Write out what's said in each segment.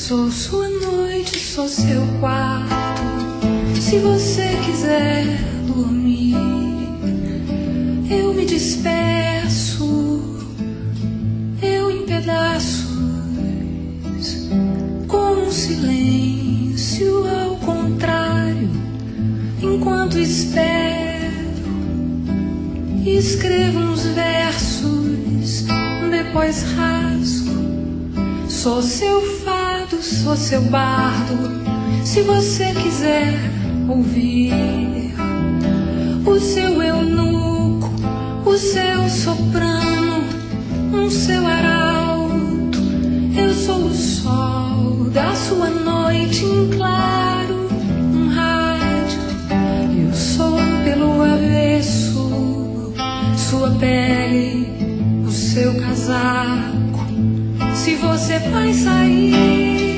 Sou sua noite, sou seu quarto. Se você quiser dormir, eu me despeço, eu em pedaços, com um silêncio ao contrário. Enquanto espero, escrevo uns versos, depois rasgo. Sou seu fado, sou seu bardo. Se você quiser ouvir o seu eunuco, o seu soprano, um seu arauto, eu sou o sol da sua noite em claro, um rádio. Eu sou pelo avesso, sua pele, o seu casaco. Se você vai sair,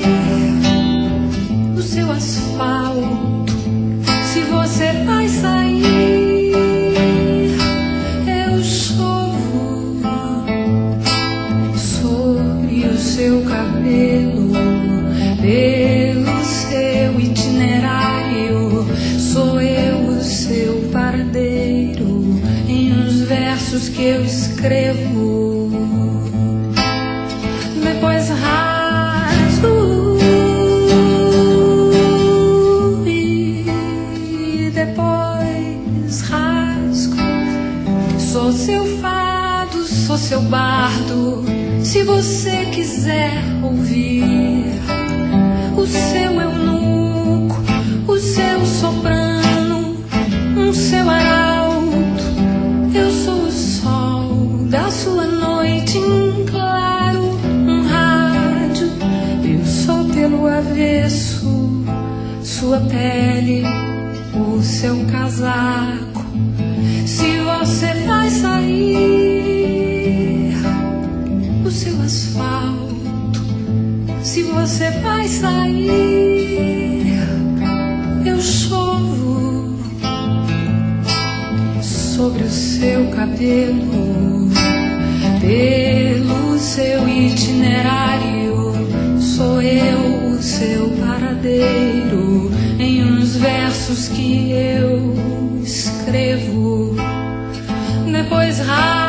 o seu asfalto. Se você vai sair, eu chovo sobre o seu cabelo, pelo seu itinerário. Sou eu o seu paradeiro em uns versos que eu escrevo. Depois rasgo e depois rasgo. Sou seu fado, sou seu bardo. Se você quiser ouvir o seu eunuco, o seu soprano, um seu arauto, eu sou o sol da sua noite em claro, pelo avesso, sua pele, o seu casaco. Se você vai sair, o seu asfalto. Se você vai sair, eu chovo sobre o seu cabelo, pelo seu itinerário. Sou eu o seu paradeiro em uns versos que eu escrevo. Depois